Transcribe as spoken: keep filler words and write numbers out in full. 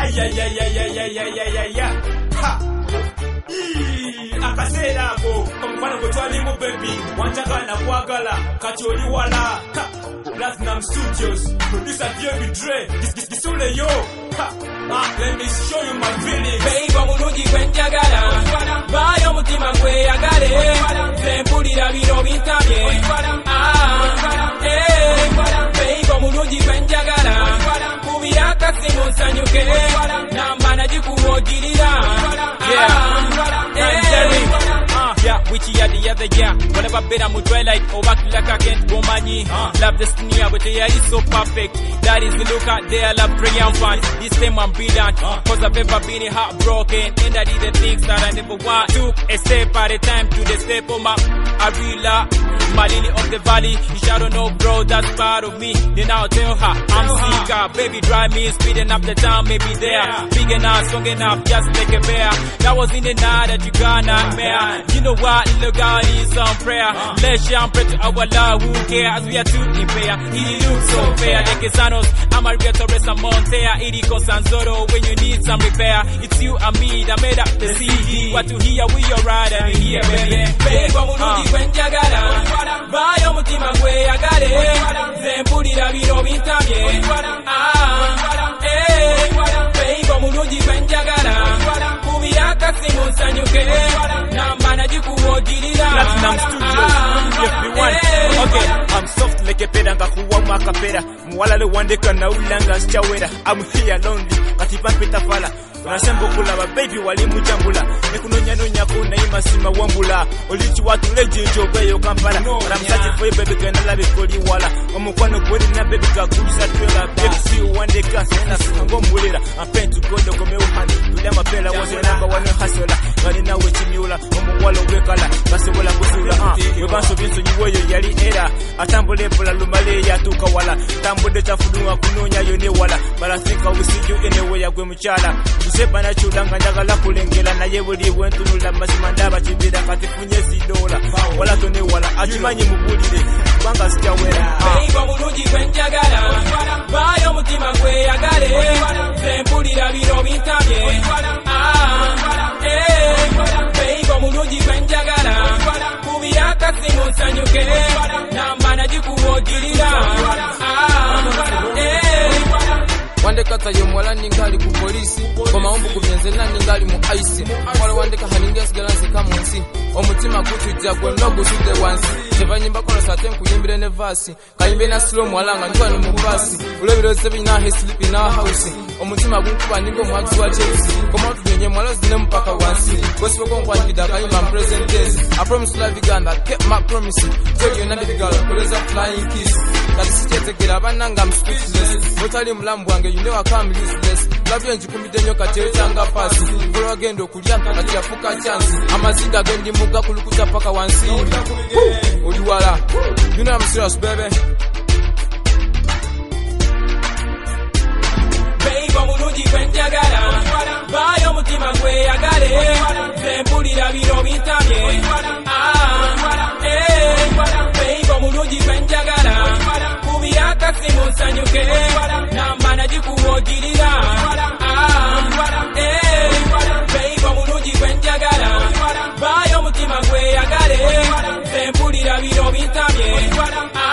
Ay ay ay ay ay ay ay ay ay ay. Ha. Akasera ako omfana gotwali mu baby wanchaka na kwagala kati oli wala. Platinum Studios producer Dieu Dre gisule yo. Ah, let me show you my feelings. Baby mulungi kwenjagala bayo mutima kwe agale zempulira biro bintabye. Ah, eh, baby mulungi kwenjagala kubira kasimu nsanyuke namba najikuwogirira. Yeah, which year the other year. Whatever better mu twilight or back like I can't go money. Love destiny, but the year is so perfect. That is the look at there, love triumphant. This time I'm brilliant, cause I've ever been heartbroken. And I did the things that I never want. Took a step at a time to the step on my Arila, my lily of the valley. You shadow no bro, that's part of me. Then I'll tell her, I'm sicker. Baby, drive me, speeding up the time, maybe there. Big enough, strong enough, just like a bear. That was in the night that you got nightmare. You know what, little God needs some prayer. Let's shine, pray to our Lord who cares. We are two in prayer. It looks so fair, like a Sanos. I'm a real Torres and Montea. It goes Sanzoro when you need some repair. It's you and me that made up the C D. What to hear, we are right and we hear, baby. Baby, mulungi kwenjagala bayo mutima kwe agale zempulira biro bintabye. Ah, eh, baby mulungi kwenjagala kubira kasimu nsanyuke namba najikuwogirira. Platinum Studios, everyone. Okay, I'm soft like a pera nga kuwa makapera. Mwala le wandeka na ulanga sichawera. I'm here lonely, katipa mpita fala. Tunashambo kulaba baby wali mujambula. Nekunonya nonya kuna ima sima wambula. Olichi watu leji njobeyo kampala. I'm searching for you baby gana labi koli wala. Omukwano kweli na baby kakulisa twela. Baby see you one day kasi na sungo mulira. I'm praying to God to come uhani. Yulia mapela was your number one hustler. Gani na wechi miula. Omuwalo wekala. Kasi wala kusula. Yobanso binso nyiwoyo yali era. Atambule pula lumale ya tuka wala. Tambude chafudunga kunonya yone wala. But I think I will see you anyway ya gwe mchala. Sepa na chulanga njagala kulengela na yebuli wentunula mazima ndaba chibira kati funye zidola wala tone wala achimanyi mubulire banga sijawera. Baby mulungi kwenjagala bayo mutima kwe agale zempulira biro bintabye. Ah, eh, baby mulungi kwenjagala kubira kasimu nsanyuke namba najikuwogirira. Ah, eh, wandeka tayo mwala ningali ku polisi kwa maombu kubienze nani ngali mu ice mwala wandeka haninga sigalanse kamunsi omutima gutujja gwe no gusude wansi tebanyimba kola satem kuyimbire ne vasi kayimbe na slow mwala nga ndwa no mubasi ulebiro sebi na he sleep in our house omutima gunkuba ningo mwazi wa Chelsea koma tuyenye mwala zine mpaka wansi gospel kon kwangida kayimba present days I promise love Uganda kept my promise tell you na the girl koleza flying kiss kati sichetekera bananga I'm speechless mutali mulambu wange you know I can't useless love you njikumide nyoka changa pasi kulo agendo kulya kati yafuka chance amaziga gendi muga kulukuta paka wansi oliwala you know I'm serious baby. Baby mulungi kwenjagala bayo mutima kwe agale zempulira biro bintabye. Ah, eh, baby mulungi kwenjagala kubira kasimu nsanyuke namba najikuwogirira. Ah, eh, baby mulungi kwenjagala bayo mutima kwe agale zempulira biro bintabye.